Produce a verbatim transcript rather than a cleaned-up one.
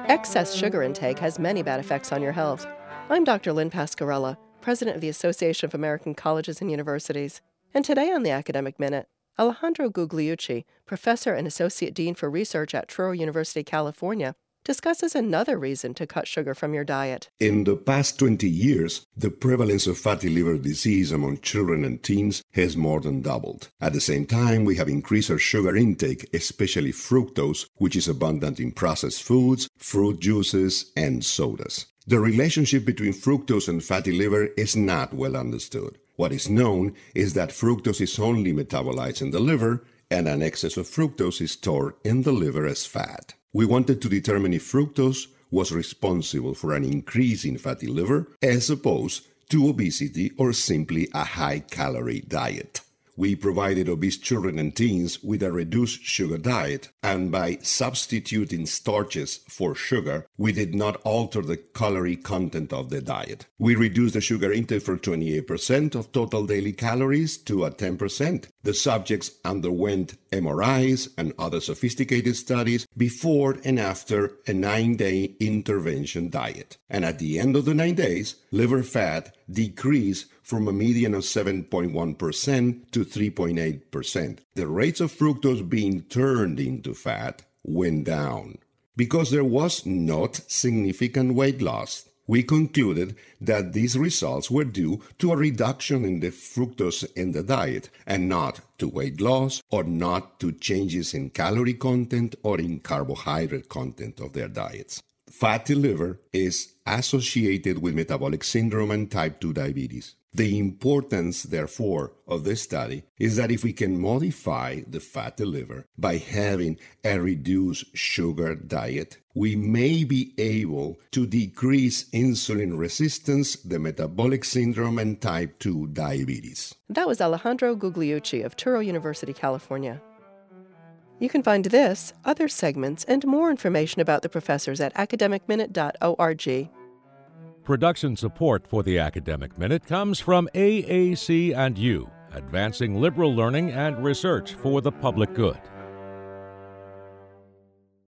Excess sugar intake has many bad effects on your health. I'm Doctor Lynn Pascarella, President of the Association of American Colleges and Universities. And today on the Academic Minute, Alejandro Gugliucci, Professor and Associate Dean for Research at Truro University, California, discusses another reason to cut sugar from your diet. In the past twenty years, the prevalence of fatty liver disease among children and teens has more than doubled. At the same time, we have increased our sugar intake, especially fructose, which is abundant in processed foods, fruit juices, and sodas. The relationship between fructose and fatty liver is not well understood. What is known is that fructose is only metabolized in the liver, and an excess of fructose is stored in the liver as fat. We wanted to determine if fructose was responsible for an increase in fatty liver as opposed to obesity or simply a high-calorie diet. We provided obese children and teens with a reduced sugar diet, and by substituting starches for sugar, we did not alter the calorie content of the diet. We reduced the sugar intake from twenty-eight percent of total daily calories to a ten percent. The subjects underwent M R Is and other sophisticated studies before and after a nine-day intervention diet. And at the end of the nine days, liver fat decreased from a median of seven point one percent to three point eight percent. The rates of fructose being turned into fat went down. Because there was not significant weight loss, we concluded that these results were due to a reduction in the fructose in the diet and not to weight loss or not to changes in calorie content or in carbohydrate content of their diets. Fatty liver is associated with metabolic syndrome and type two diabetes. The importance, therefore, of this study is that if we can modify the fatty liver by having a reduced sugar diet, we may be able to decrease insulin resistance, the metabolic syndrome, and type two diabetes. That was Alejandro Gugliucci of Truro University, California. You can find this, other segments, and more information about the professors at academic minute dot org. Production support for the Academic Minute comes from A A C and U, advancing liberal learning and research for the public good.